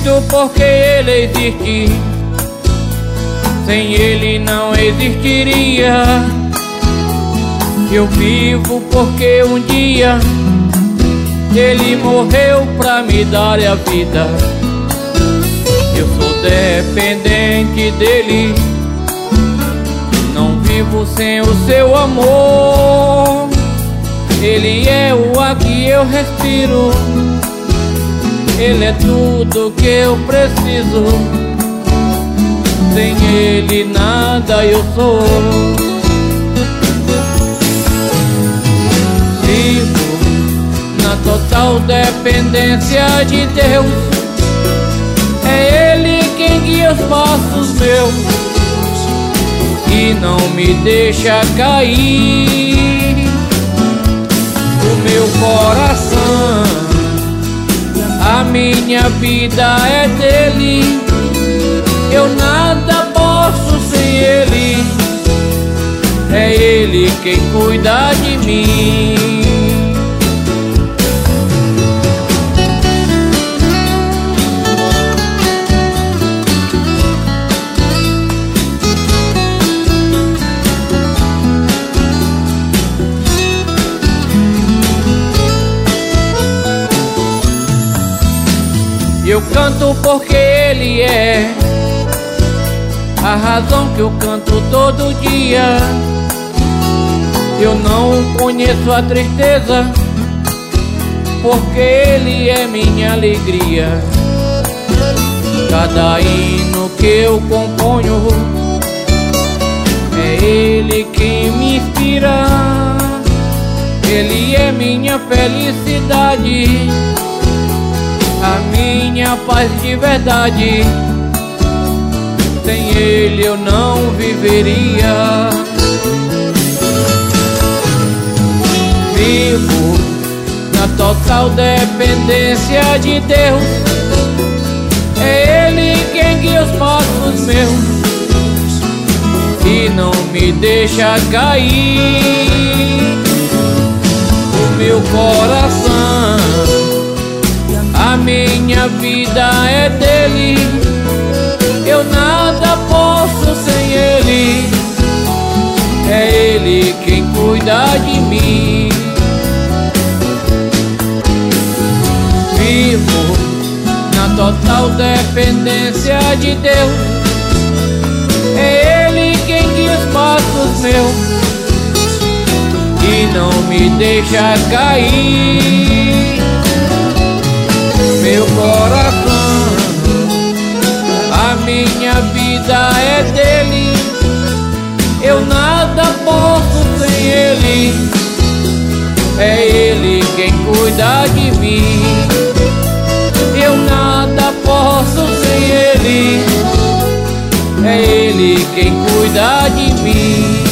Visto porque ele existe, sem ele não existiria. Eu vivo porque um dia ele morreu pra me dar a vida. Eu sou dependente dele, não vivo sem o seu amor. Ele é o ar que eu respiro, ele é tudo que eu preciso. Sem ele nada eu sou. Vivo na total dependência de Deus, é ele quem guia os passos meus e não me deixa cair. O meu coração, a minha vida é dele, eu nada posso sem ele. É ele quem cuida de mim. Eu canto porque ele é a razão que eu canto todo dia. Eu não conheço a tristeza, porque ele é minha alegria. Cada hino que eu componho, é ele quem me inspira. Ele é minha felicidade, a minha paz de verdade. Sem ele eu não viveria. Vivo na total dependência de Deus, é ele quem guia os passos meus e não me deixa cair. O meu coração, a minha vida é dele, eu nada posso sem ele. É ele quem cuida de mim. Vivo na total dependência de Deus, é ele quem guia os passos meus e não me deixa cair. Meu coração, a minha vida é dele, eu nada posso sem ele. É ele quem cuida de mim, eu nada posso sem ele. É ele quem cuida de mim.